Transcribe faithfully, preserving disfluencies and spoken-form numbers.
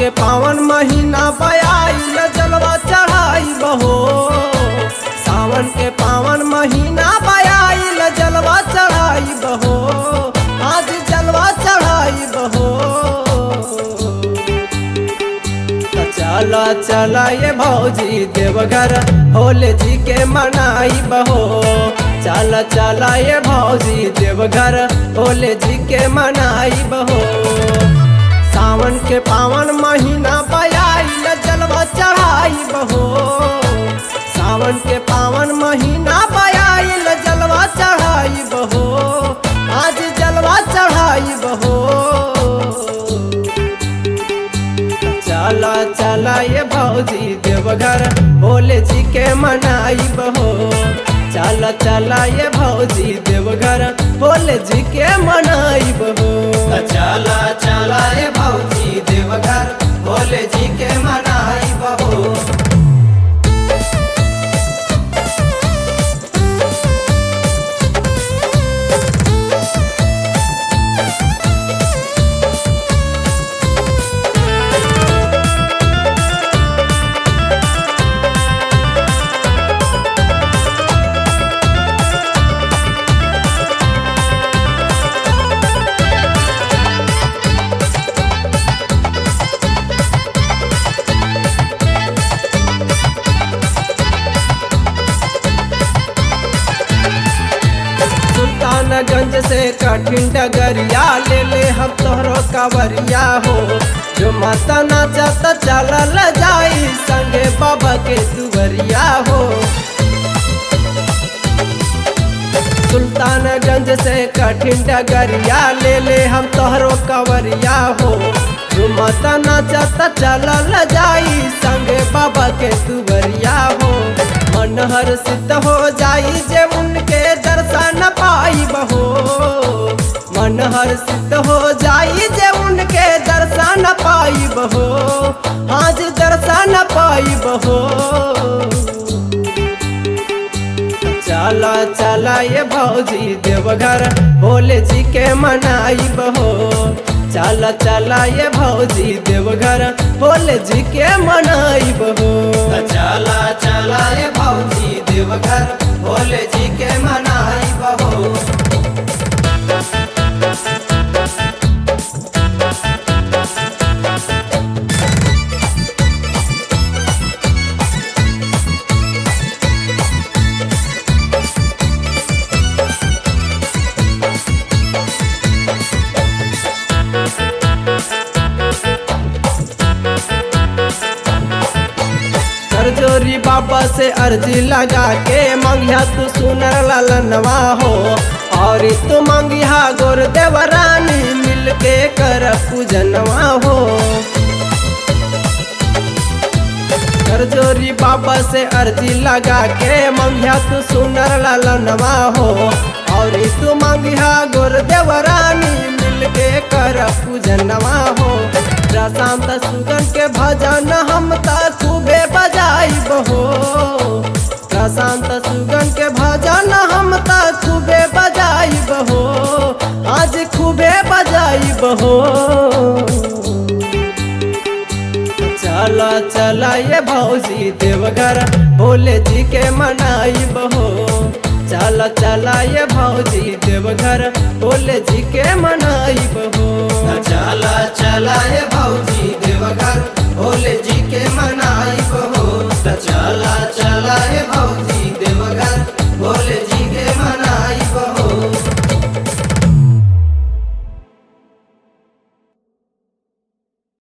के पावन महीना बयाइल जलवा चढ़ाई बहो। सावन के पावन महीना बयाइल जलवा चढ़ाई बहो। आज जलवा चढ़ाई बहो। चला चला ये भौजी देवघर भोले जी के मनाई बहो। चला चला ये भौजी देवघर भोले जी के मनाई बहो। सावन के पावन महीना बयाइल जलवा चढ़ाई बहो। सावन के पावन महीना बयाइल जलवा चढ़ाई बहो। आज जलवा चढ़ाई बहो। चला चला ये भौजी देवघर भोले जी के मनाई बहो। चला चला ये भौजी देवघर भोले जी के मनाई बहो। चला चला ये भौजी देवघर भोले जी के मनाई बहो। सुल्तानगंज से कठिन डगरिया ले ले हम तोहरो कावरिया हो। जो माता नाचत चलल जाई संगे बाबा के दुवरिया हो। सुल्तानगंज से कठिन डगरिया ले ले हम तोहरो कावरिया हो। जो माता नाचत चलल जाई संगे बाबा के दुवरिया हो। मन हर्षित हो जाई जे उनके दर्शन पाई बहो। मन हर्षित हो जाई जे उनके दर्शन पाई बहो। आज दर्शन पाई बहो। चला चला ये भौजी देवघर भोले जी के मनाई बहो। चला चला ये भौजी देवघर भोले जी के मनाई बहो। चला चला ये भौजी देवघर भोले जी के मनाई बहो। जोरी बाबा से अर्जी लगा के मंगिया तू सुनर ललनवा हो। और तू मंगिया गोर देवरानी मिल के कर पूजनवा हो। कर जोरी बाबा से अर्जी लगा के मंगिया तू सुनर ललनवा हो। और तू मंगिया गोर देवरानी मिल के कर पूजनवा हो। प्रशांत सुगन के भजन हम त खूबे बजाई बहो। प्रशांत सुगन के भजन हम त खूबे बजाई बहो। आज खूबे बजाई बहो। चला चला ये भौजी देवघर भोले जी के मनाई बहो। चला चला ये भौजी देवघर भोले जी के मनाई बहो। चला चला ये भौजी देवघर भोले जी के मनाई